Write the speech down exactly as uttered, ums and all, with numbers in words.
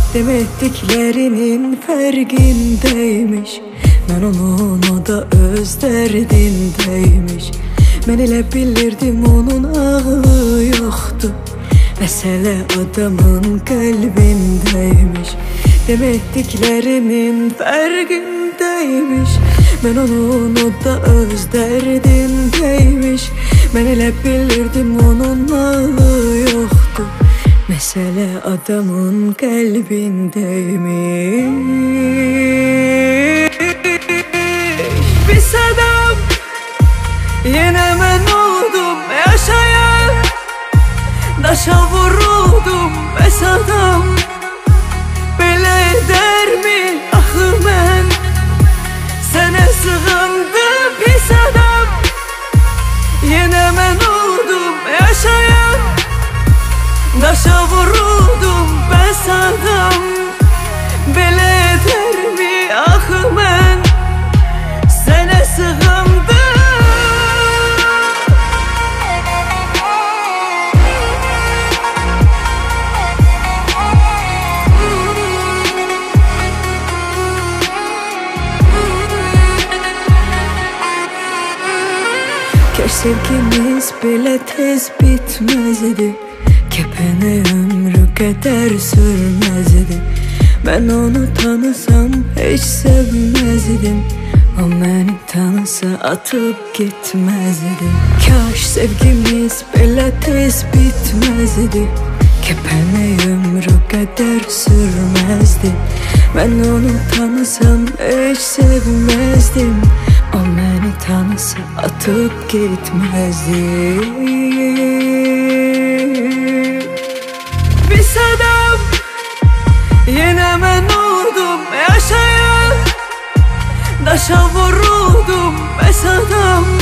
Demediklerinin fərqindəymiş. Mən onun o da öz dərdindəymiş. Mən elə bilirdim onun ağlı yoxdur. Məsələ adamın qəlbindəymiş. Demediklərimin fərqindəymiş. Mən onun o da öz dərdindəymiş. Mən elə bilirdim onun ağlı yoxdur. Məsələ adamın qəlbindəymiş. Pis adam, yenə mən oldum yaşayan. Daşa vuruldum bəs adam, belə edərmi axı mən? Sənə sığındım pis adam, yenə mən oldum yaşayan. Daşa vuruldum bəs adam, belə edərmi axı mən? Sənə sığındım. Kaş sevgimiz belə tez bitməzdi. Kəpənə ömrü qədər sürməzdi. Mən onu tanısam heç sevməzdim. O məni tanısa atıb getməzdi. Kaş sevgimiz belə tez bitməzdi. Kəpənə ömrü qədər sürməzdi. Mən onu tanısam heç sevməzdim. O məni tanısa atıb getməzdi. Pis adam, yenə mən oldum yaşayan. Daşa vuruldum bəs adam,